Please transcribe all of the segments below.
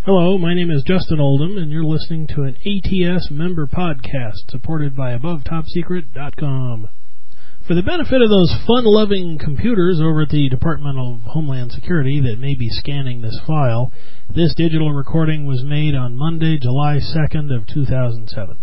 Hello, my name is Justin Oldham, and you're listening to an ATS member podcast supported by AboveTopSecret.com. For the benefit of those fun-loving computers over at the Department of Homeland Security that may be scanning this file, this digital recording was made on Monday, July 2nd of 2007.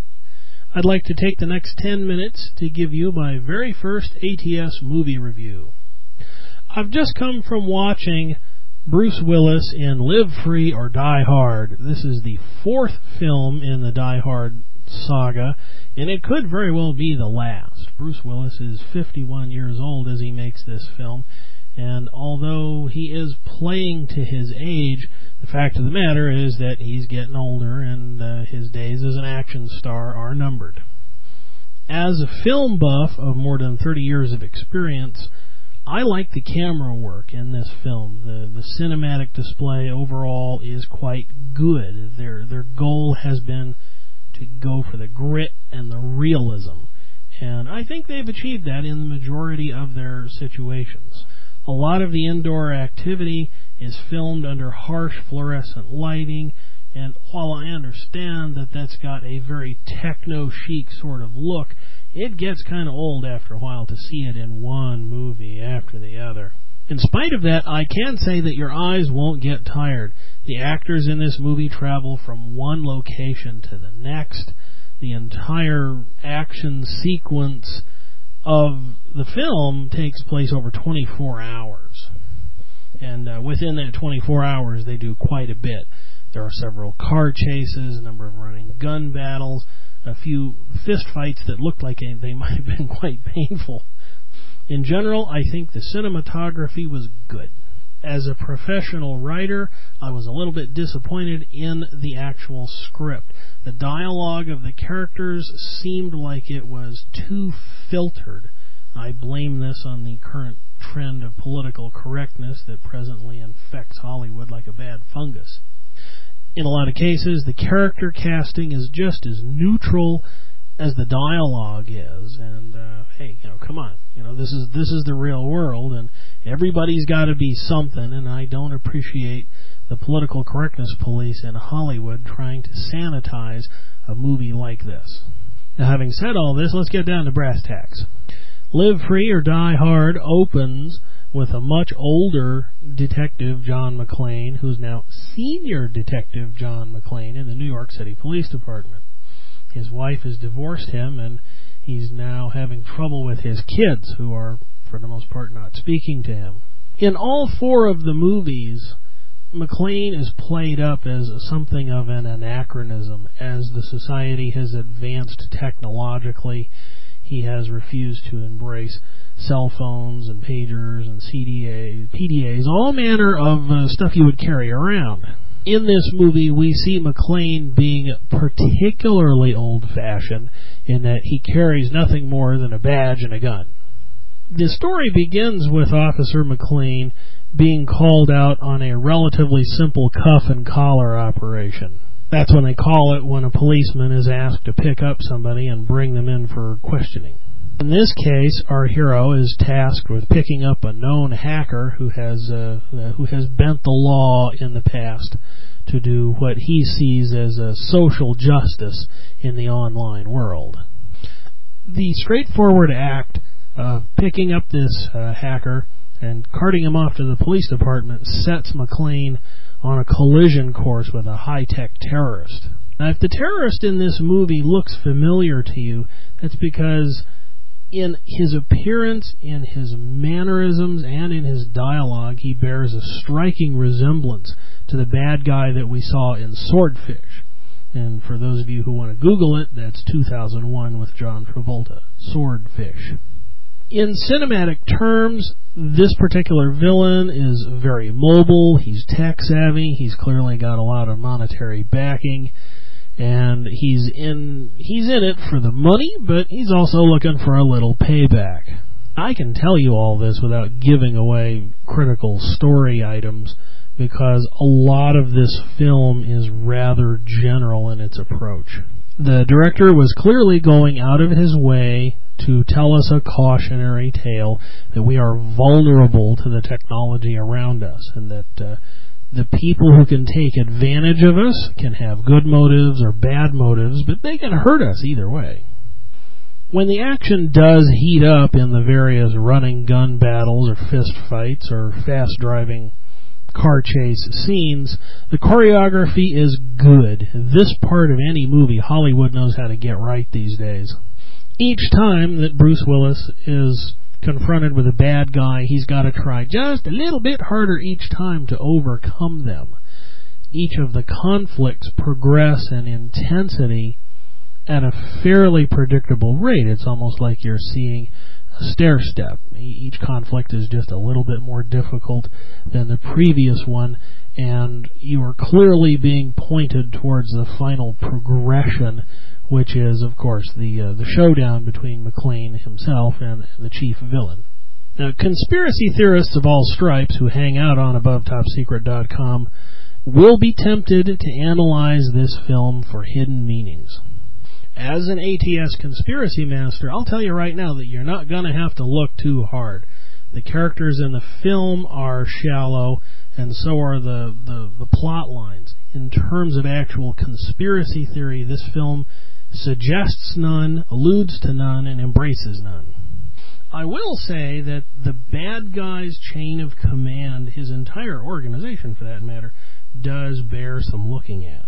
I'd like to take the next 10 minutes to give you my very first ATS movie review. I've just come from watching Bruce Willis in Live Free or Die Hard. This is the fourth film in the Die Hard saga, and it could very well be the last. Bruce Willis is 51 years old as he makes this film, and although he is playing to his age, the fact of the matter is that he's getting older, and his days as an action star are numbered. As a film buff of more than 30 years of experience, I like the camera work in this film. The cinematic display overall is quite good. Their goal has been to go for the grit and the realism, and I think they've achieved that in the majority of their situations. A lot of the indoor activity is filmed under harsh fluorescent lighting, and while I understand that that's got a very techno-chic sort of look, it gets kind of old after a while to see it in one movie after the other. In spite of that, I can say that your eyes won't get tired. The actors in this movie travel from one location to the next. The entire action sequence of the film takes place over 24 hours. And within that 24 hours, they do quite a bit. There are several car chases, a number of running gun battles, a few fist fights that looked like they might have been quite painful. In general, I think the cinematography was good. As a professional writer, I was a little bit disappointed in the actual script. The dialogue of the characters seemed like it was too filtered. I blame this on the current trend of political correctness that presently infects Hollywood like a bad fungus. In a lot of cases, the character casting is just as neutral as the dialogue is, and hey, come on, this is the real world, and everybody's got to be something, and I don't appreciate the political correctness police in Hollywood trying to sanitize a movie like this. Now, having said all this, let's get down to brass tacks. Live Free or Die Hard opens with a much older Detective John McClane, who's now Senior Detective John McClane in the New York City Police Department. His wife has divorced him, and he's now having trouble with his kids, who are, for the most part, not speaking to him. In all four of the movies, McClane is played up as something of an anachronism. As the society has advanced technologically, he has refused to embrace cell phones and pagers and PDAs, all manner of stuff you would carry around. In this movie, we see McClane being particularly old-fashioned in that he carries nothing more than a badge and a gun. The story begins with Officer McClane being called out on a relatively simple cuff and collar operation. That's when they call it when a policeman is asked to pick up somebody and bring them in for questioning. In this case, our hero is tasked with picking up a known hacker who has bent the law in the past to do what he sees as a social justice in the online world. The straightforward act of picking up this hacker and carting him off to the police department sets McClane on a collision course with a high-tech terrorist. Now, if the terrorist in this movie looks familiar to you, that's because in his appearance, in his mannerisms, and in his dialogue, he bears a striking resemblance to the bad guy that we saw in Swordfish. And for those of you who want to Google it, that's 2001 with John Travolta, Swordfish. In cinematic terms, this particular villain is very mobile, he's tech-savvy, he's clearly got a lot of monetary backing, and he's in it for the money, but he's also looking for a little payback. I can tell you all this without giving away critical story items, because a lot of this film is rather general in its approach. The director was clearly going out of his way to tell us a cautionary tale that we are vulnerable to the technology around us, and that The people who can take advantage of us can have good motives or bad motives, but they can hurt us either way. When the action does heat up in the various running gun battles or fist fights or fast-driving car chase scenes, the choreography is good. This part of any movie Hollywood knows how to get right these days. Each time that Bruce Willis is confronted with a bad guy, he's got to try just a little bit harder each time to overcome them. Each of the conflicts progress in intensity at a fairly predictable rate. It's almost like you're seeing a stair-step. Each conflict is just a little bit more difficult than the previous one, and you are clearly being pointed towards the final progression, which is, of course, the showdown between McClane himself and the chief villain. Now, conspiracy theorists of all stripes who hang out on AboveTopSecret.com will be tempted to analyze this film for hidden meanings. As an ATS conspiracy master, I'll tell you right now that you're not going to have to look too hard. The characters in the film are shallow, and so are the plot lines. In terms of actual conspiracy theory, this film suggests none, alludes to none, and embraces none. I will say that the bad guy's chain of command, his entire organization for that matter, does bear some looking at.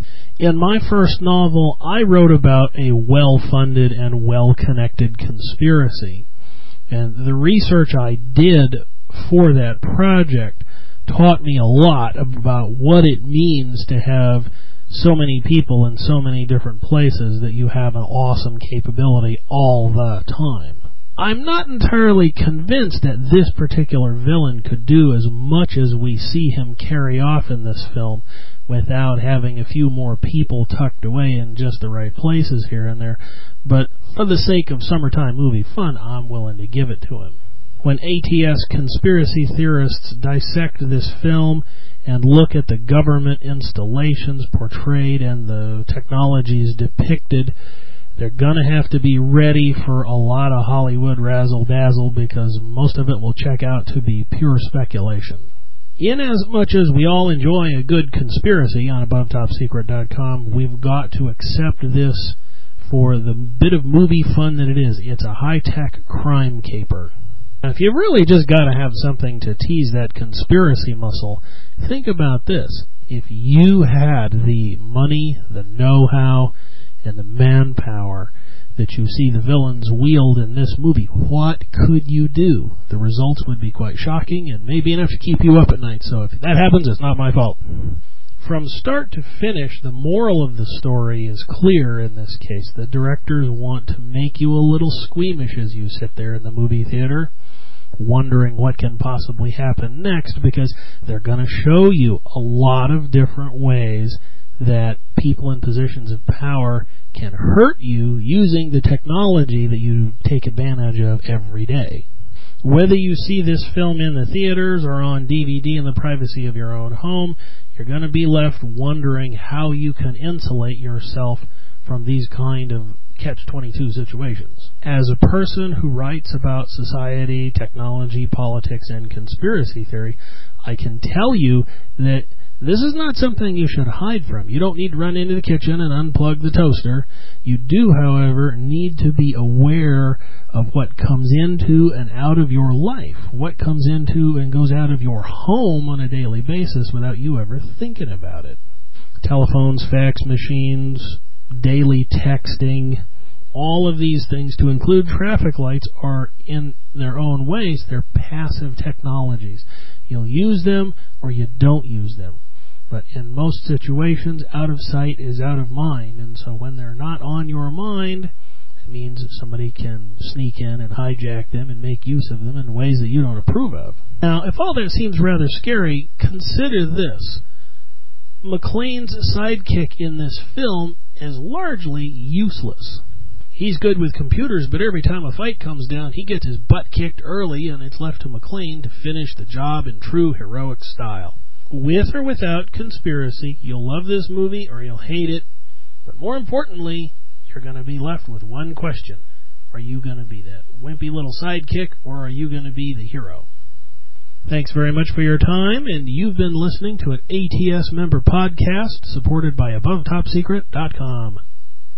In my first novel, I wrote about a well-funded and well-connected conspiracy. And the research I did for that project taught me a lot about what it means to have so many people in so many different places that you have an awesome capability all the time. I'm not entirely convinced that this particular villain could do as much as we see him carry off in this film without having a few more people tucked away in just the right places here and there. But for the sake of summertime movie fun, I'm willing to give it to him. When ATS conspiracy theorists dissect this film and look at the government installations portrayed and the technologies depicted, they're going to have to be ready for a lot of Hollywood razzle-dazzle, because most of it will check out to be pure speculation. In as much as we all enjoy a good conspiracy on AboveTopSecret.com, we've got to accept this for the bit of movie fun that it is. It's a high-tech crime caper. Now, if you've really just got to have something to tease that conspiracy muscle, think about this. If you had the money, the know-how, and the manpower that you see the villains wield in this movie, what could you do? The results would be quite shocking and maybe enough to keep you up at night. So if that happens, it's not my fault. From start to finish, the moral of the story is clear in this case. The directors want to make you a little squeamish as you sit there in the movie theater, wondering what can possibly happen next, because they're going to show you a lot of different ways that people in positions of power can hurt you using the technology that you take advantage of every day. Whether you see this film in the theaters or on DVD in the privacy of your own home, you're going to be left wondering how you can insulate yourself from these kind of catch-22 situations. As a person who writes about society, technology, politics, and conspiracy theory, I can tell you that this is not something you should hide from. You don't need to run into the kitchen and unplug the toaster. You do, however, need to be aware of what comes into and out of your life, what comes into and goes out of your home on a daily basis without you ever thinking about it. Telephones, fax machines, daily texting, all of these things, to include traffic lights, are in their own ways, they're passive technologies. You'll use them or you don't use them. But in most situations, out of sight is out of mind. And so when they're not on your mind, it means that somebody can sneak in and hijack them and make use of them in ways that you don't approve of. Now, if all that seems rather scary, consider this. McClane's sidekick in this film is largely useless. He's good with computers, but every time a fight comes down, he gets his butt kicked early, and it's left to McClane to finish the job in true heroic style. With or without conspiracy, you'll love this movie or you'll hate it, but more importantly, you're going to be left with one question. Are you going to be that wimpy little sidekick, or are you going to be the hero? Thanks very much for your time, and you've been listening to an ATS member podcast supported by AboveTopSecret.com.